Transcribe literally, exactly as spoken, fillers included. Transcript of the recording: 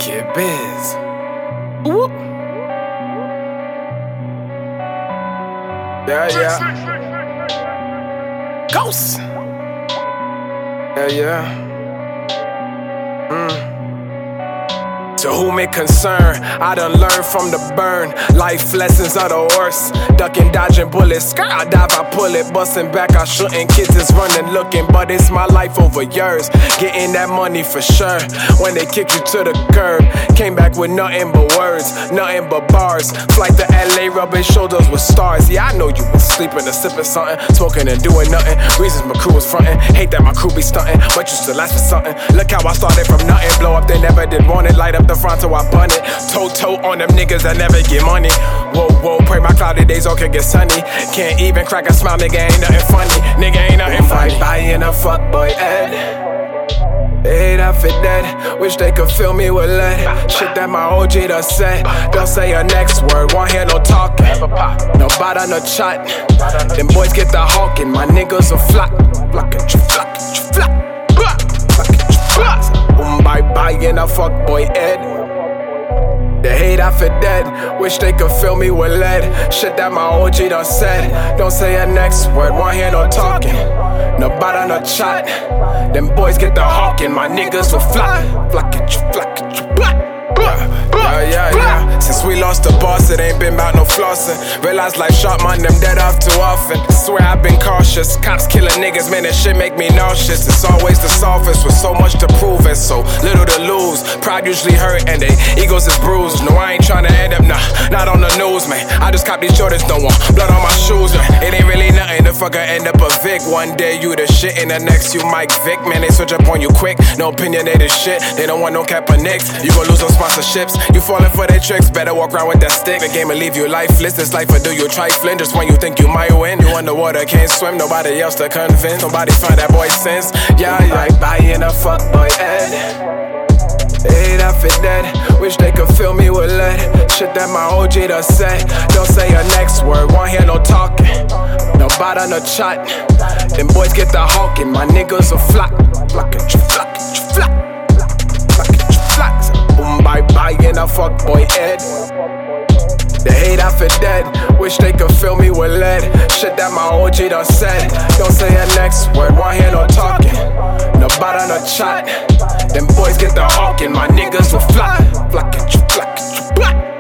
Kid Biz. Whoop. Yeah, yeah. Ghost. Yeah, yeah. Mm. To whom it concern, I done learned from the burn. Life lessons are the worst. Ducking, dodging bullets. Skirt, I dive, I pull it. Busting back, I shouldn't. Kids is running, looking, but it's my life over yours. Getting that money for sure. When they kick you to the curb, came back with nothing but words, nothing but bars. Flight to L A, rubbing shoulders with stars. Yeah, I know you been sleeping or sipping something, smoking and doing nothing. Reasons my crew was frontin'. Hate that my crew be stuntin', but you still ask for something. Look how I started from nothing. Blow up, they never did want it. Light up the front so I bun it. Toe toe on them niggas that never get money. Whoa whoa, pray my cloudy days all can get sunny. Can't even crack a smile, nigga ain't nothing funny. Nigga ain't nothing funny. Buying a fuckboy Ed. They that fit dead. Wish they could fill me with lead. Shit that my O G done said. Don't say a next word, won't hear no talking. No bada, no chat. Them boys get the hawking, my niggas will flock. Flock it, you flock it, you flock. Flock it, you flock. Boom, bye bye, in a fuckboy Ed. The hate I for dead. Wish they could fill me with lead. Shit that my O G done said. Don't say a next word, won't hear no talking. No bada, no chat. Them boys get the hawking, my niggas will flock. Flock it, you flock it, you flock. Yeah, yeah, yeah. Since we lost the boss, it ain't been about no flossing. Realize life shot, man, them dead off too often. Swear I've been cautious. Cops killing niggas, man, that shit make me nauseous. It's always the softest with so much to prove and so little to lose. Pride usually hurt and they egos is bruised. No, I ain't tryna end up, nah, not on the news, man. I just cop these Jordans, don't want blood on my shoes, man. It ain't really nothing to fuck, I end up a Vic. One day you the shit and the next you Mike Vick. Man, they switch up on you quick. No opinionated shit. They don't want no Kaepernicks. You gon' lose those sponsorships. You falling for their tricks, better walk around with that stick. The game will leave you lifeless. This life will do you trifling. Just when you think you might win, you underwater, can't swim. Nobody else to convince. Nobody find that boy sense. Yeah, yeah. Like buying a fuckboy Ed. Hey, that fit dead. Wish they could fill me with lead. Shit that my O G done said. Don't say a next word, won't hear no talking. No bada, no chat. Them boys get the hawking, my niggas will flock. Flock it, you flock it, you flock. Flock it, you flock. Boom, bye bye, in a fuckboy Ed. The hate I for dead. Wish they could fill me with lead. Shit that my O G done said. Don't say a next word, won't hear no talking. No bada, no chat. Them boys get the hawking, my niggas will flock. Flock it, you flock it, you flock.